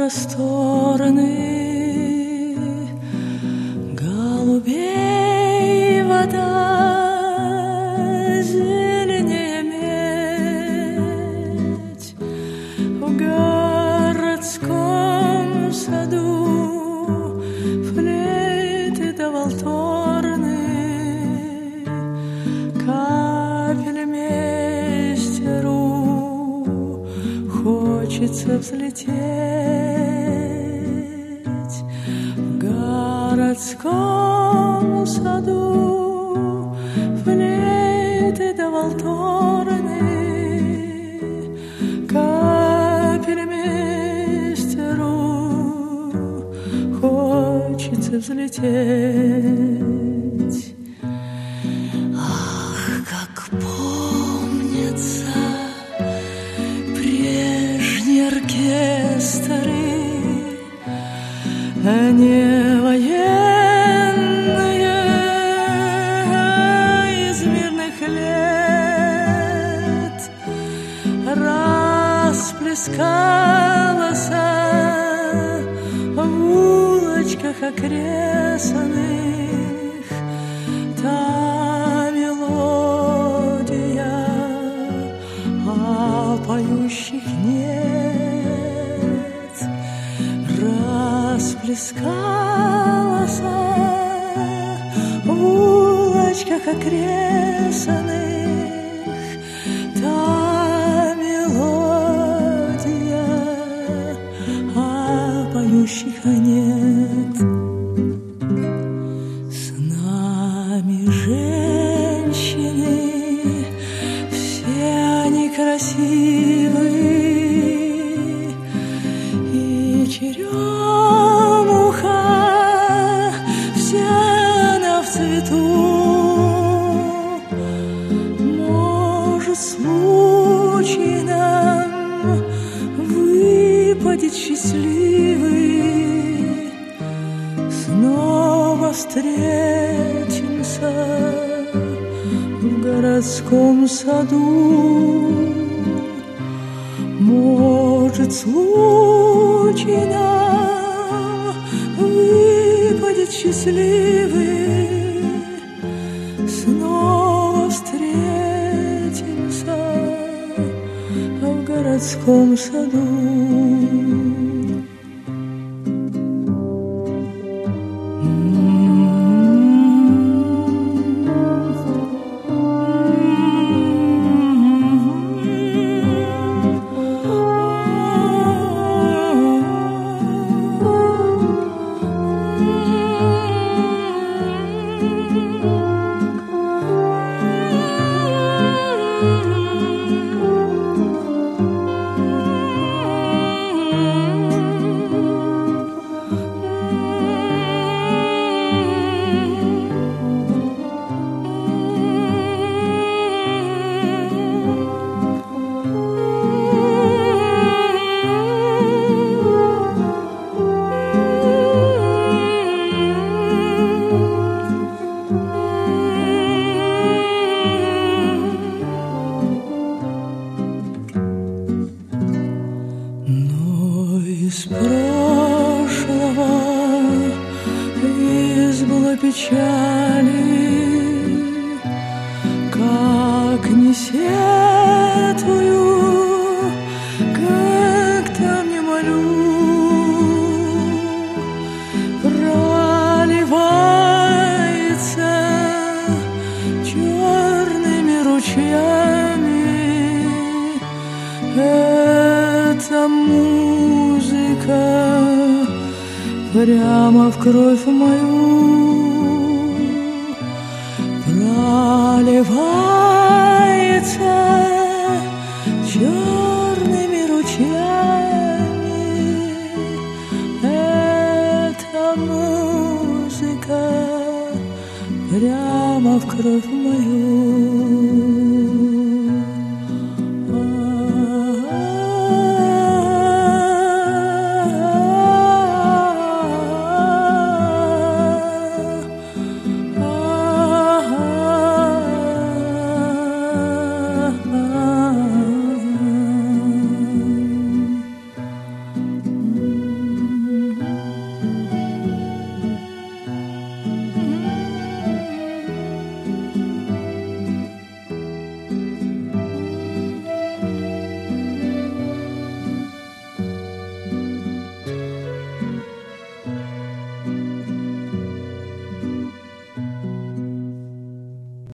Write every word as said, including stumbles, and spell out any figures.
просторный, голубей вода, зеленее медь. В городском саду флейты да валторны, капельмейстеру хочется взлететь. В городском саду флейты да валторны, капельмейстеру хочется взлететь. Ах, как помнятся прежние оркестры, не военные, из мирных лет. Расплескалась в улочках окрестных та мелодия, а поющих нет. Расплескалась в улочках окрестных та мелодия, а поющих нет. С нами женщины, все они красивые, и черемуха вся она в цвету. Может, случай нам выпадет счастливый, снова встретимся в городском саду. Может, случай нам выпадет счастливый, снова встретимся в городском саду. Из прошлого избыла печали, как не сетую, как там не молю, проливается черными ручьями эта музыка прямо в кровь мою проливается черными ручьями. Эта музыка прямо в кровь мою.